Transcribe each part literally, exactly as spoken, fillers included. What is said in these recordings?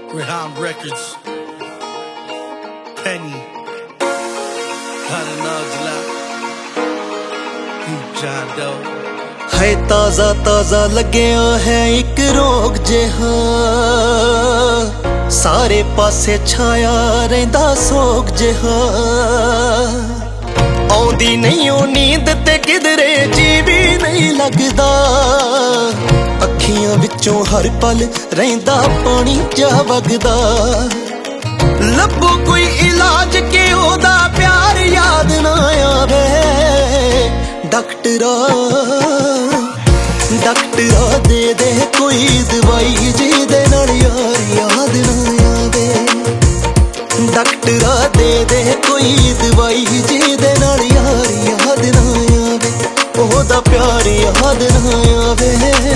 Rehan Records, Penny, Kananagla, John Doe. है ताजा ताजा लग्या है एक रोग जिहा, सारे पासे छाया रहिंदा सोग जिहा। आउंदी नहीं ओ नींद ते किधरे जी भी नहीं लगदा, अखियां विचों हर पल रहिंदा पानी जा वगदा। लभो कोई इलाज के ओदा प्यार याद ना आवे, डॉक्टरा डॉक्टरा दे दे कोई दवाई जिहदे नाल यार याद ना आवे। डॉक्टरा दे दे कोई दवाई जिहदे नाल यार याद ना आवे, ओहदा प्यार याद ना आवे।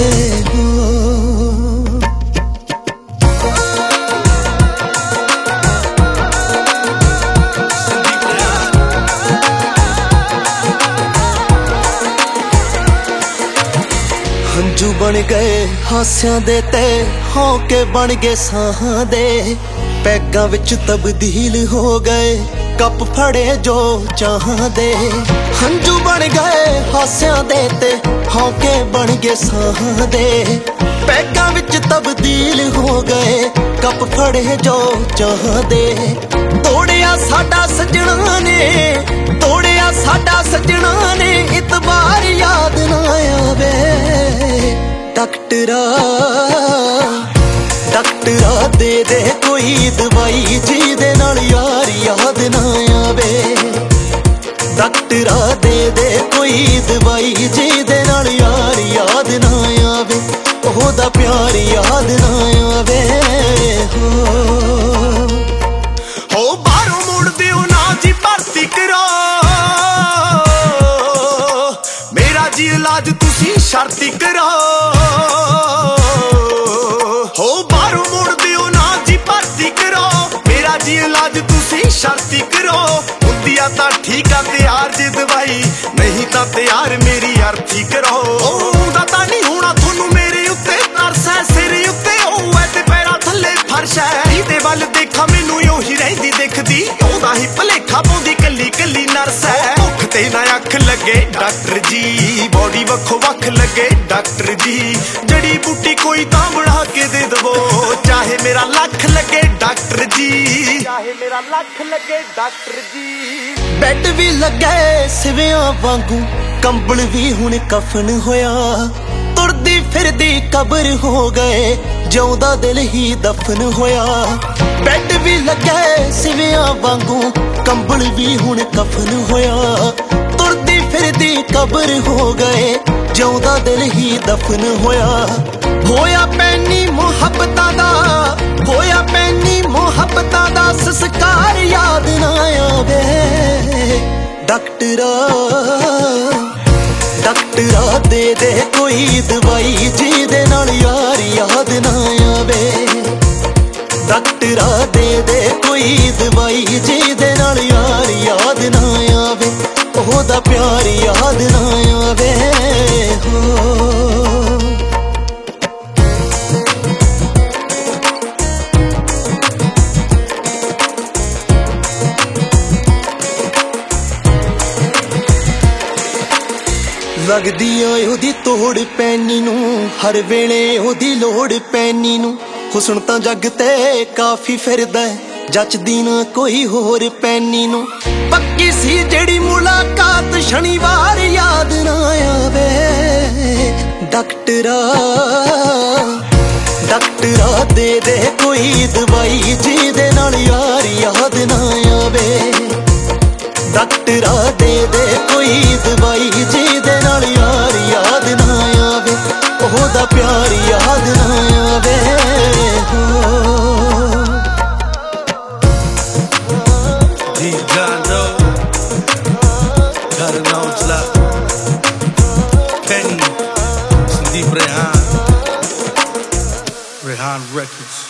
हंजू बन गए हास्यां दे ते हौके बन गए साहां दे, पैगां विच तब्दील हो गए कप फड़े जो चाहां दे। हंजू बन गए हास्यां दे ते हौके बन गए साहां दे, पैगां विच तब्दील हो गए कप फड़े जो चाहां दे। तोड़िया साडा सजना ने, तोड़िया साडा सजना ने, इतबार याद ना आवे। डॉक्टरा डॉक्टरा दे दे कोई दवाई जिहदे नाल यार याद ना आवे। डॉक्टरा दे दे कोई दवाई जिहदे नाल यार याद ना आवे, ओहदा प्यार याद ना आवे। हो हो बाहरों मुड़ दिओ ना जी भर्ती करो, मेरा जी इलाज तुसी शर्ती करो। हो बाहरों मुड़ दिओ ना जी भर्ती करो, मेरा जी इलाज तुसी शर्ती करो। हुंदिया तां ठीक आ तैयार जे दवाई, नहीं तां तैयार मेरी अर्थी करो। ओहदा तां नहीं होना थोनू मेरे उत्ते तरस है, सिर उत्ते होए ते पैरां थल्ले फर्श है। इहदे वल देखा मैनू ओही रहिंदी दिखदी, ओहदा ही भलेखा पाउंदी कल्ली कल्ली नर्स है। भुख ते ना अख लगे डॉक्टर जी, बॉडी वक्खो वख लगे डॉक्टर जी। जड़ी बूटी कोई तां बना के दे दवो, चाहे मेरा लख लगे डॉक्टर जी, चाहे मेरा लख लगे डॉक्टर जी। बैड भी लगे सिवियां वांगू, कंबल भी हुण कफन होया। तुरदी फिरदी कबर हो गए, जिउंदा दिल ही दफन होया। बैड भी लगे सिवियां वांगू, कंबल भी हुण कफन होया। तुरदी फिरदी कबर हो गए, जिउंदा दिल ही दफन होया। होया पैनी मुहब्बतां दा, होया पैनी मुहब्बतां दा, संस्कार याद ना आवे। डॉक्टरा डॉक्टरा दे दे कोई दवाई जिहदे नाल यार याद ना आवे। डॉक्टरा दे दे कोई दवाई जिहदे नाल यार याद ना आवे, ओहदा प्यार याद ना आवे। हो लगदी ओए ओदी तोड़ पैनी नू, हर वेले ओदी लोड़ पैनी नू। हुस्न तां जग ते काफी फिरदा, जचदी ना कोई होर पैनी नू। पक्की सी जेड़ी मुलाकात शनिवार याद ना आवे। डॉक्टरा डॉक्टरा दे दे कोई दवाई जिहदे नाल यार याद ना आवे। डॉक्टरा दे दे कोई दवाई जिहदे नाल यार याद ना आवे, ओहदा प्यार याद ना आवे। John Doe, Kananagla, Penny, Rehan, Rehan Records.